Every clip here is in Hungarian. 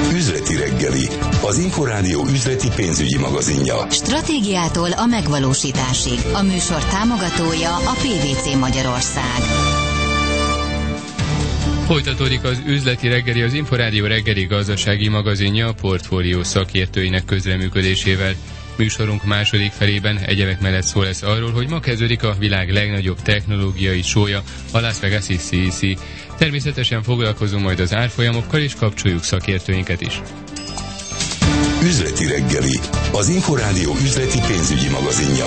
Üzleti reggeli, az Inforádió üzleti pénzügyi magazinja. Stratégiától a megvalósításig. A műsor támogatója a PwC Magyarország. Folytatódik az üzleti reggeli, az Inforádió reggeli gazdasági magazinja a portfólió szakértőinek közreműködésével. Műsorunk második felében egyebek mellett szó lesz arról, hogy ma kezdődik a világ legnagyobb technológiai show-ja, a Las Vegas-i CEC. Természetesen foglalkozunk majd az árfolyamokkal, és kapcsoljuk szakértőinket is. Üzleti reggeli, az Inforádió üzleti pénzügyi magazinja.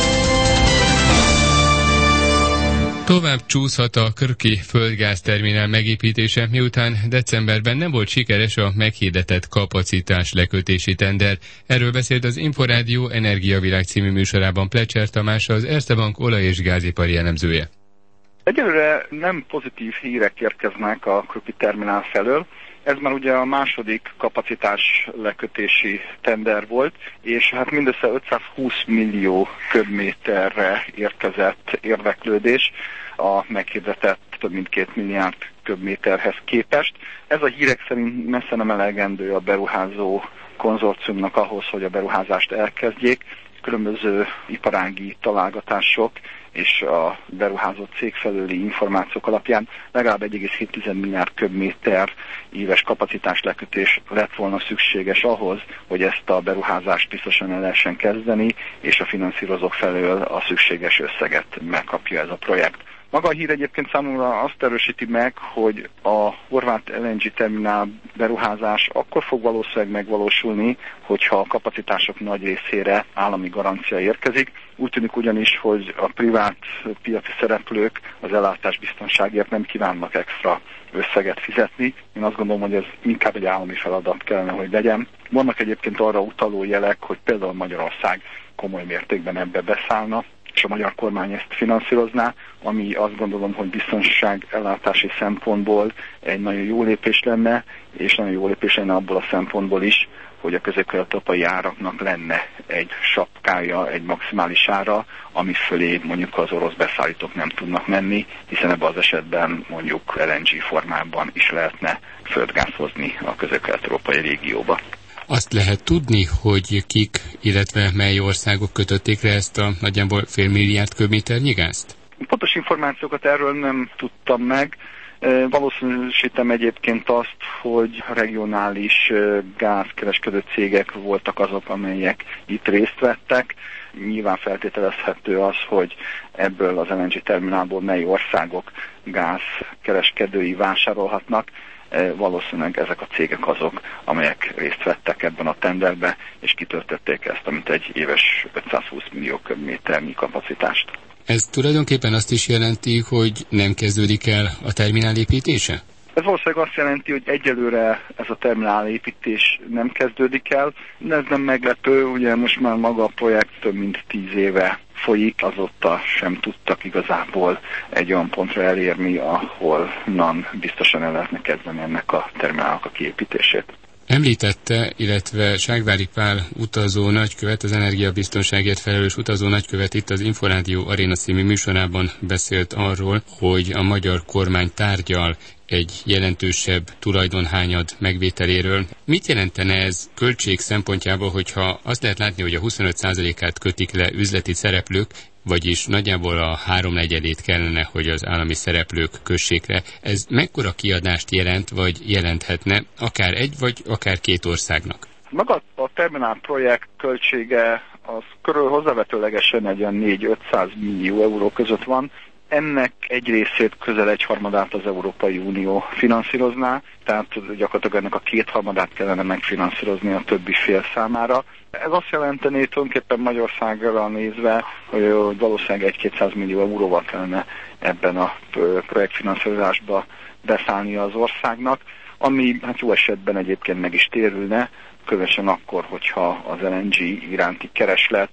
Tovább csúszhat a Krki földgázterminál megépítése, miután decemberben nem volt sikeres a meghirdetett kapacitás lekötési tender. Erről beszélt az Inforádió Energiavilág című műsorában Plecser Tamás, az Erste Bank olaj- és gázipari elemzője. Egyelőre nem pozitív hírek érkeznek a Krki terminál felől. Ez már ugye a második kapacitás lekötési tender volt, és hát mindössze 520 millió köbméterre érkezett érdeklődés a meghirdetett több mint 2 milliárd köbméterhez képest. Ez a hírek szerint messze nem elegendő a beruházó konzorciumnak ahhoz, hogy a beruházást elkezdjék. Különböző iparági találgatások és a beruházó cég felőli információk alapján legalább 1,7 milliárd köbméter éves kapacitás lekötés lett volna szükséges ahhoz, hogy ezt a beruházást biztosan el lehessen kezdeni, és a finanszírozók felől a szükséges összeget megkapja ez a projekt. Maga a hír egyébként számomra azt erősíti meg, hogy a horvát LNG terminál beruházás akkor fog valószínűleg megvalósulni, hogyha a kapacitások nagy részére állami garancia érkezik. Úgy tűnik ugyanis, hogy a privát piaci szereplők az ellátásbiztonságért nem kívánnak extra összeget fizetni. Én azt gondolom, hogy ez inkább egy állami feladat kellene, hogy legyen. Vannak egyébként arra utaló jelek, hogy például Magyarország komoly mértékben ebbe beszállna, és a magyar kormány ezt finanszírozná, ami azt gondolom, hogy biztonság ellátási szempontból egy nagyon jó lépés lenne, és nagyon jó lépés lenne abból a szempontból is, hogy a közép-kelet-európai áraknak lenne egy sapkája, egy maximális ára, ami fölé mondjuk az orosz beszállítók nem tudnak menni, hiszen ebben az esetben mondjuk LNG formában is lehetne földgáz hozni a közép-kelet-európai régióba. Azt lehet tudni, hogy kik, illetve mely országok kötötték le ezt a nagyjából 500 milliárd köbméternyi gázt? Pontos információkat erről nem tudtam meg. Valószínűsítem egyébként azt, hogy regionális gázkereskedő cégek voltak azok, amelyek itt részt vettek. Nyilván feltételezhető az, hogy ebből az LNG terminálból mely országok gázkereskedői vásárolhatnak. Valószínűleg ezek a cégek azok, amelyek részt vettek ebben a tenderbe, és kitöltötték ezt, amit egy éves 520 millió köbméternyi kapacitást. Ez tulajdonképpen azt is jelenti, hogy nem kezdődik el a terminál építése? Ez valószínűleg azt jelenti, hogy egyelőre ez a terminálépítés nem kezdődik el. Ez nem meglepő, ugye most már maga a projekt több mint 10 éve folyik, azóta sem tudtak igazából egy olyan pontra elérni, ahol biztosan el lehetne kezdeni ennek a terminálnak a kiépítését. Említette, illetve Ságvári Pál utazó nagykövet, az energiabiztonságért felelős utazó nagykövet itt az Inforádió Aréna című műsorában beszélt arról, hogy a magyar kormány tárgyal egy jelentősebb tulajdonhányad megvételéről. Mit jelentene ez költség szempontjából, hogyha azt lehet látni, hogy a 25%-át kötik le üzleti szereplők, vagyis nagyjából a 3/4 kellene, hogy az állami szereplők kössék le. Ez mekkora kiadást jelent, vagy jelenthetne akár egy, vagy akár 2 országnak? Maga a terminál projekt költsége az körül hozzávetőlegesen egy olyan 400-500 millió euró között van. Ennek egy részét, közel 1/3 az Európai Unió finanszírozná, tehát gyakorlatilag ennek a 2/3 kellene megfinanszírozni a többi fél számára. Ez azt jelenteni tulajdonképpen Magyarországra nézve, hogy valószínűleg 1-200 millió euróval kellene ebben a projektfinanszírozásba beszállni az országnak, ami hát jó esetben egyébként meg is térülne, különösen akkor, hogyha az LNG iránti kereslet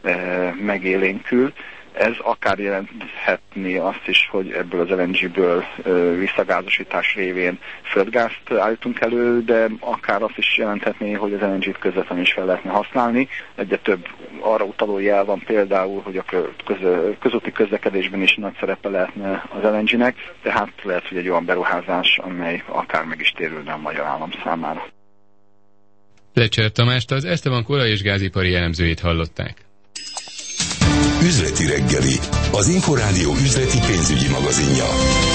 megélénkül. Ez akár jelenthetné azt is, hogy ebből az LNG-ből visszagázosítás révén földgázt állítunk elő, de akár azt is jelenthetné, hogy az LNG-t közvetlenül is fel lehetne használni. Egyre több arra utaló jel van például, hogy a közúti közlekedésben is nagy szerepe lehetne az LNG-nek, tehát lehet, hogy egy olyan beruházás, amely akár meg is térülne a magyar állam számára. Lecser Tamást, az Esteban kora és gázipari elemzőjét hallották. Üzleti reggeli, az Inforádió üzleti pénzügyi magazinja.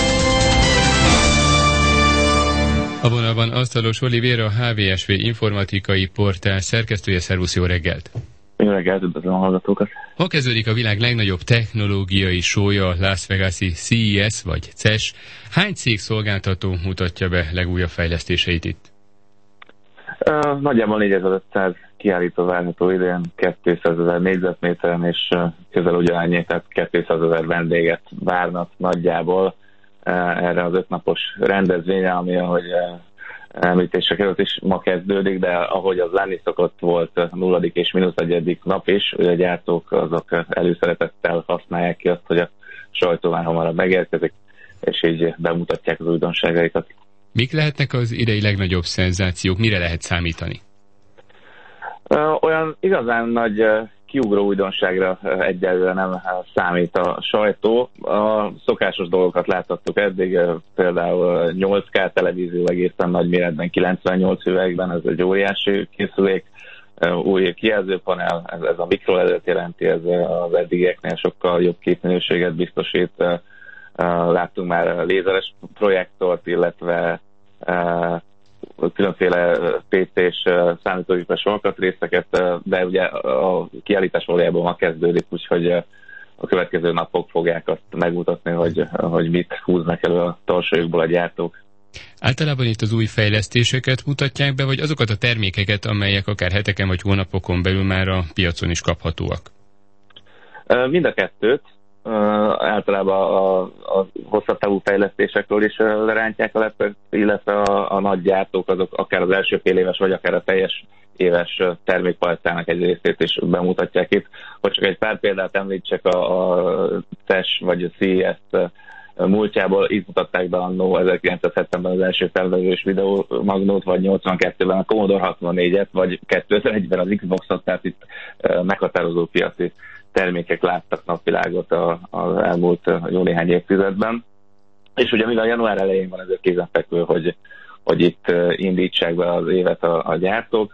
A vonalban Asztalos Olivér, a HVSV informatikai portál szerkesztője. Szervusz, jó reggelt! Jó reggelt, üdvözlöm a hallgatókat! Ma kezdődik a világ legnagyobb technológiai show-ja, a Las Vegas-i CES vagy CES. Hány cég szolgáltató mutatja be legújabb fejlesztéseit itt? Nagyjából 4500 kiállító várható idén, 200 000 négyzetméteren, és közel ugyanannyi, tehát 200 000 vendéget várnak nagyjából erre az 5 napos rendezvényre, ami, ahogy említésre került is, ma kezdődik, de ahogy az lenni szokott, volt 0. és -1. nap is, hogy a gyártók azok előszeretettel használják ki azt, hogy a sajtó már hamarabb megérkezik, és így bemutatják az újdonságaikat. Mik lehetnek az idei legnagyobb szenzációk? Mire lehet számítani? Olyan igazán nagy kiugró újdonságra egyelőre nem számít a sajtó. A szokásos dolgokat láthattuk eddig, például 8K televízió egészen nagy méretben, 98 üvegben, ez egy óriási készülék, új kijelzőpanel, ez a mikroLED-et jelenti, ez az eddigieknél sokkal jobb képminőséget biztosít. Láttunk már lézeres projektort, illetve különféle PC-s számítógépes alkatrészeket, de ugye a kiállítás valójában ma kezdődik, úgyhogy a következő napok fogják azt megmutatni, hogy mit húznak elő a tarsolyukból a gyártók. Általában itt az új fejlesztéseket mutatják be, vagy azokat a termékeket, amelyek akár heteken vagy hónapokon belül már a piacon is kaphatóak? Mind a kettőt. Általában a hosszabb távú fejlesztésekről is lerántják a lepet, illetve a nagy gyártók azok akár az első fél éves, vagy akár a teljes éves termékpalettának egy részét is bemutatják itt. Hogy csak egy pár példát említsek, a CES vagy a CES múltjából, itt mutatták be annó 1970-ben az első felvevős videómagnót, vagy 82-ben a Commodore 64-et, vagy 2001-ben az Xboxot, tehát itt meghatározó piaci termékek láttak napvilágot az elmúlt jó néhány évtizedben. És ugye mivel január elején van, ezért kézenfekvő, hogy itt indítsák be az évet a gyártók.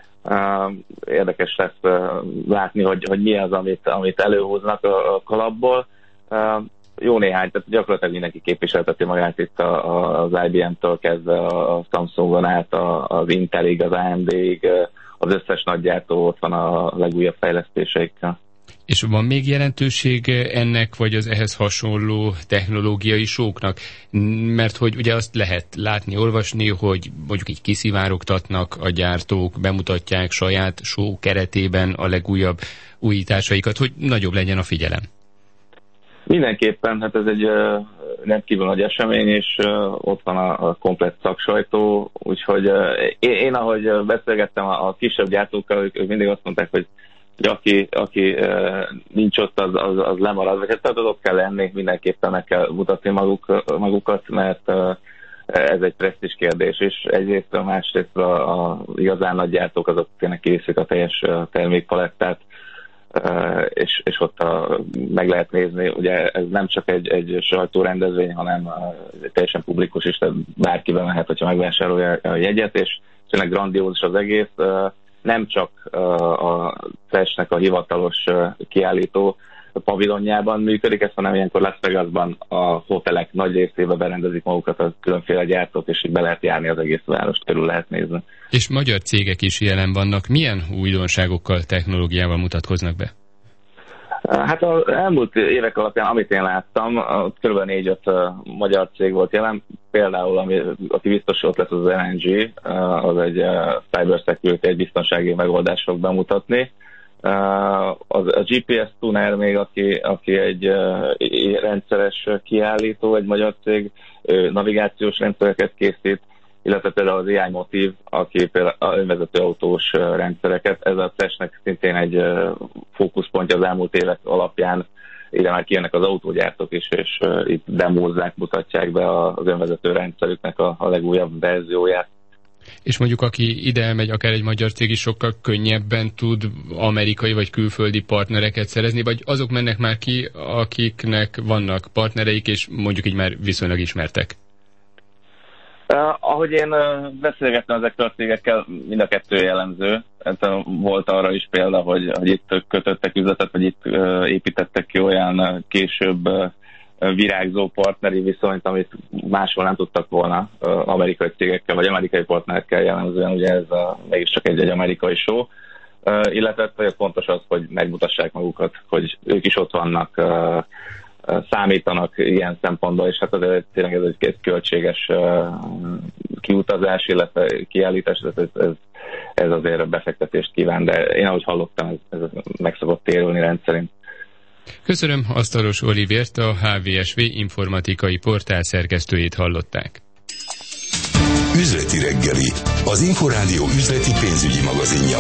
Érdekes lesz látni, hogy mi az, amit előhoznak a kalapból. Jó néhány, tehát gyakorlatilag mindenki képviselteti magát itt az IBM-től kezdve a Samsungon át, az Intelig, az AMD-ig, az összes nagy gyártó ott van a legújabb fejlesztéseikkel. És van még jelentőség ennek, vagy az ehhez hasonló technológiai show-knak? Mert hogy ugye azt lehet látni, olvasni, hogy mondjuk így kiszivárogtatnak a gyártók, bemutatják saját show keretében a legújabb újításaikat, hogy nagyobb legyen a figyelem. Mindenképpen, hát ez egy rendkívül nagy esemény, és ott van a komplett szaksajtó, úgyhogy én ahogy beszélgettem a kisebb gyártókkal, ők mindig azt mondták, hogy aki nincs ott, az lemarad, vagy hát ott kell lenni, mindenképpen meg kell mutatni magukat, mert ez egy presztízs kérdés, és egyrészt, másrészt a igazán nagy gyártók azok tényleg kiviszik a teljes termékpalettát, és ott meg lehet nézni, ugye ez nem csak egy sajtórendezvény, hanem teljesen publikus is, tehát bárki bemehet, hogyha megvásárolja a jegyet, és tényleg grandiózus az egész. Nem csak a CES-nek a hivatalos kiállító pavilonjában működik ez, hanem ilyenkor Las Vegasban a hotelek nagy részébe berendezik magukat a különféle gyártók, és így be lehet járni az egész várost, körül lehet nézni. És magyar cégek is jelen vannak. Milyen újdonságokkal, technológiával mutatkoznak be? Hát az elmúlt évek alapján, amit én láttam, kb. 4-5 magyar cég volt jelen. Például, aki biztos ott lesz, az LNG, az egy cybersecurity, egy biztonsági megoldást fog bemutatni. A GPS Tuner még, aki egy rendszeres kiállító, egy magyar cég, navigációs rendszereket készít, illetve például az AI Motiv, aki például a önvezető autós rendszereket. Ez a CES-nek szintén egy fókuszpontja az elmúlt évek alapján. Ide már kijönnek az autógyártók is, és itt demózzák, mutatják be az önvezető rendszerüknek a legújabb verzióját. És mondjuk aki ide elmegy, akár egy magyar cég is sokkal könnyebben tud amerikai vagy külföldi partnereket szerezni, vagy azok mennek már ki, akiknek vannak partnereik, és mondjuk így már viszonylag ismertek? Ahogy én beszélgettem ezekkel a cégekkel, mind a kettő jellemző. Volt arra is példa, hogy itt kötöttek üzletet, vagy itt építettek ki olyan később virágzó partneri viszonyt, amit máshol nem tudtak volna amerikai cégekkel, vagy amerikai partnerekkel jellemzően, ugye ez mégiscsak egy amerikai show, illetve fontos az, hogy megmutassák magukat, hogy ők is ott vannak, számítanak ilyen szempontból, és hát azért tényleg ez egy költséges kiutazás, illetve kiállítás, ez azért befektetést kíván, de én ahogy hallottam, ez meg szokott térülni rendszerint. Köszönöm, Asztalos Olivért, a HVSV informatikai portál szerkesztőjét hallották. Üzleti reggeli, az Inforádió üzleti pénzügyi magazinja.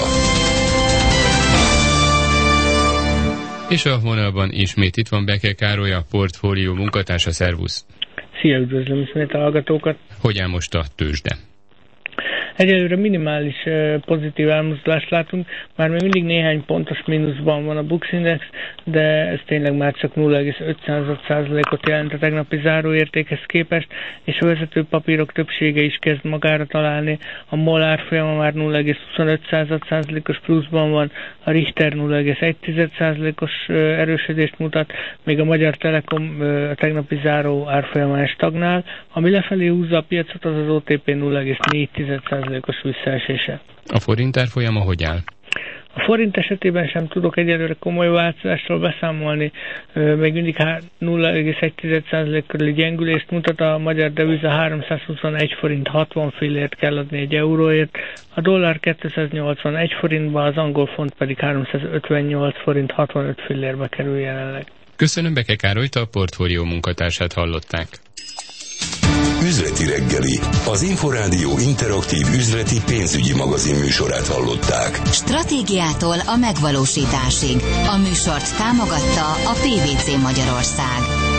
És a vonalban ismét itt van Beke Károly, a portfólió munkatársa, szervusz! Szia, üdvözlöm ismét a hallgatókat! Hogy áll most a tőzsde? Egyelőre minimális pozitív elmozdulást látunk, már még mindig néhány pontos mínuszban van a Bux Index, de ez tényleg már csak 0,5%-ot jelent a tegnapi záróértékhez képest, és a vezető papírok többsége is kezd magára találni. A MOL árfolyama már 0,25%-os pluszban van, a Richter 0,1%-os erősödést mutat, még a Magyar Telekom a tegnapi záró árfolyamán stagnál, ami lefelé húzza a piacot, az OTP 0,4%-os visszaesése. A forint árfolyama hogy áll? A forint esetében sem tudok egyelőre komoly változásról beszámolni, még mindig 0,1% körüli gyengülést mutat, a magyar deviza 321 forint 60 fillért kell adni egy euróért, a dollár 281 forintba, az angol font pedig 358 forint 65 fillérbe kerül jelenleg. Köszönöm, Beke Károlyt, a portfólió munkatársát hallották. Üzleti reggeli, az Inforádió interaktív üzleti pénzügyi magazin műsorát hallották. Stratégiától a megvalósításig. A műsort támogatta a PVC Magyarország.